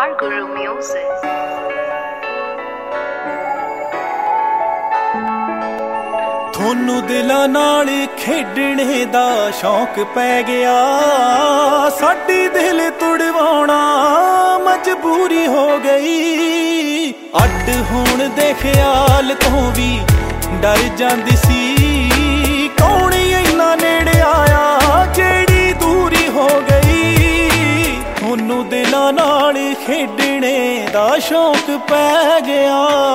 Guru Music। ਥੋਨੂੰ ਦਿਲਾਂ ਨਾਲ ਖੇਡਣੇ ਦਾ ਸ਼ੌਂਕ ਪੈ ਗਿਆ, ਸਾਡੀ ਦਿਲ ਤੁੜਵਾਉਣਾ ਮਜਬੂਰੀ ਹੋ ਗਈ। ਅੱਡ ਹੋਣ ਦੇ ਖਿਆਲ ਤੋਂ ਵੀ ਡਰ ਜਾਂਦੀ ਸੀ, ਕੌਣ ਇੰਨਾ ਨੇੜੇ ਆਇਆ ਜਿਹੜੀ ਦੂਰੀ ਹੋ ਗਈ। ਥੋਨੂੰ ਦਿਲਾਂ ਨਾਲ ਖੇਡਣੇ ਦਾ ਸ਼ੌਂਕ ਪੈ ਗਿਆ।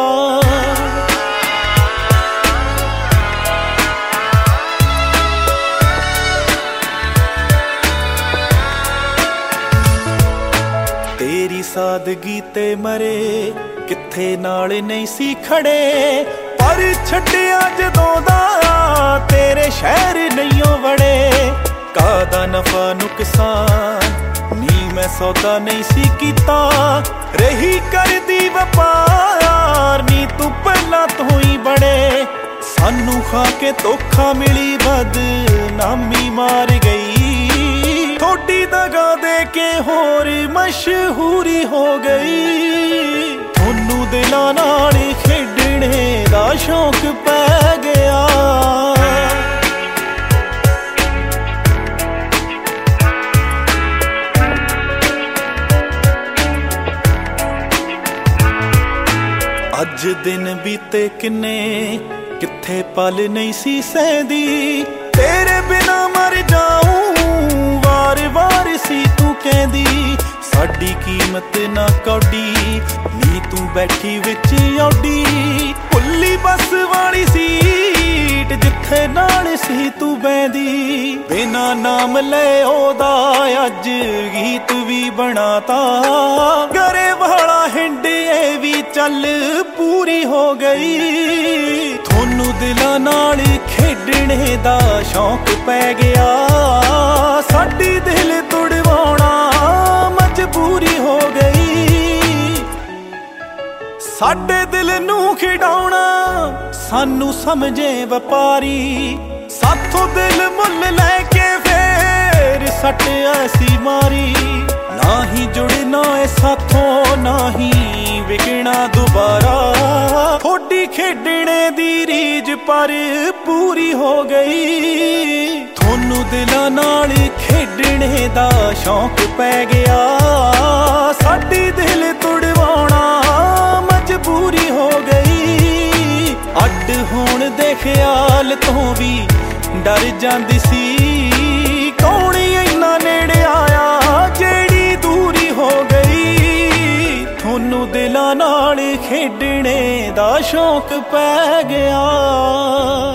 ਤੇਰੀ ਸਾਦਗੀ ਤੇ ਮਰੇ ਕਿੱਥੇ ਨਾਲ ਨਹੀਂ ਸੀ ਖੜੇ, ਪਰ ਛੱਡਿਆ ਜਦੋਂ ਦਾ ਤੇਰੇ ਸ਼ਹਿਰ ਨਹੀਂਓ ਵੜੇ। ਕਾਹਦਾ ਨਫਾ ਨੁਕਸਾਨ ਨੀ ਮੈਂ ਸੌਦਾ ਨਹੀਂ ਸੀ ਕੀਤਾ, ਰਹੀ ਕਰਦੀ ਵਪਾਰ ਨੀ ਤੂੰ ਪਹਿਲਾਂ ਤੋਂ ਹੀ ਬੜੇ। ਸਾਨੂੰ ਖਾ ਕੇ ਧੋਖਾ ਮਿਲੀ ਬਦਨਾਮੀ ਮਾਰ ਗਈ, ਥੋੜੀ ਦਗਾ ਦੇ ਕੇ ਹੋਰ ਮਸ਼ਹੂਰੀ ਹੋ ਗਈ। ਥੋਨੂੰ ਦਿਲਾਂ ਨਾਲ ਖੇਡਣੇ ਦਾ ਸ਼ੌਂਕ ਪੈ ਗਿਆ। ਅੱਜ ਦਿਨ ਬੀਤੇ ਕਿੰਨੇ, ਕਿੱਥੇ ਪਲ ਨਹੀਂ ਸੀ ਸਹਿੰਦੀ, ਤੇਰੇ ਬਿਨਾ ਮਰ ਜਾਊਂ ਵਾਰ-ਵਾਰ ਸੀ ਤੂੰ ਕਹਿੰਦੀ। ਸਾਡੀ ਕੀਮਤ ਨਾ ਕੌਡੀ ਨੀ ਤੂੰ ਬੈਠੀ ਵਿੱਚ ਔਡੀ, ਭੁੱਲੀ ਬੱਸ ਵਾਲੀ ਸੀਟ ਜਿੱਥੇ ਨਾਲ ਸੀ ਤੂੰ ਬਹਿੰਦੀ। ਬਿਨਾ ਨਾਮ ਲੈ ਉਹਦਾ ਅੱਜ ਗੀਤ ਵੀ ਬਣਾਤਾ, ਗਰੇ ਵਾਲਾ ਹਿੰਡ ਇਹ ਵੀ ਚੱਲ ਪੂਰੀ ਹੋ ਗਈ। ਥੋਨੂੰ ਦਿਲਾਂ ਨਾਲ ਖੇਡਣੇ ਦਾ ਸ਼ੌਂਕ ਪੈ ਗਿਆ, ਸਾਡੀ ਦਿਲ ਤੁੜਵਾਉਣਾ ਮਜਬੂਰੀ ਹੋ ਗਈ। ਸਾਡੇ ਦਿਲ ਨੂੰ ਖਿਡਾਉਣਾ ਸਾਨੂੰ ਸਮਝੇ ਵਪਾਰੀ, ਸਾਥੋਂ ਦਿਲ ਮੁੱਲ ਲੈ ਕੇ ਫੇਰ ਸੱਟ ਐਸੀ ਮਾਰੀ। ਨਾ ਹੀ ਜੁੜਨਾ ਏ ਸਾਥੋਂ ਨਾ ਹੀ ਵਿਕਣਾ ਦੁਬਾਰਾ, ਥੋੜੀ ਖੇਡਣੇ ਦੀ ਰੀਝ ਪਰ ਪੂਰੀ ਹੋ ਗਈ। ਥੋਨੂੰ ਦਿਲਾਂ ਨਾਲ ਖੇਡਣੇ ਦਾ ਸ਼ੌਂਕ ਪੈ ਗਿਆ, ਸਾਡੀ ਦਿਲ ਤੁੜਵਾਉਣਾ ਮਜਬੂਰੀ ਹੋ ਗਈ। ਅੱਡ ਹੋਣ ਦੇ ਖਿਆਲ ਤੋਂ ਵੀ ਡਰ ਜਾਂਦੀ ਸੀ, ਕੌਣ ਇੰਨਾ ਨੇੜੇ ਆਇਆ ਜਿਹੜੀ ਦੂਰੀ ਹੋ ਗਈ। ਥੋਨੂੰ ਦਿਲਾਂ ਨਾਲ ਖੇਡਣੇ ਦਾ ਸ਼ੌਂਕ ਪੈ ਗਿਆ।